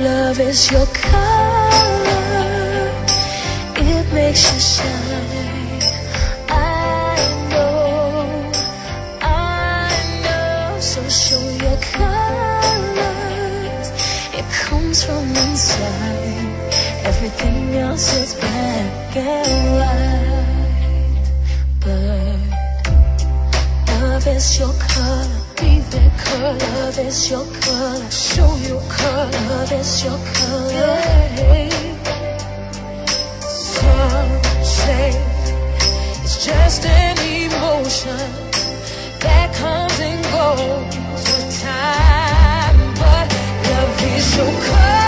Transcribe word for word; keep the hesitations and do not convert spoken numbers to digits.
Love is your color, it makes you shine. I know, I know. So show your colors, it comes from inside. Everything else is black and white, but love is your color. Be that color. Love is your color. Show your color. Love is your color. Yeah. Some say it's just an emotion that comes and goes with time, but love is your color.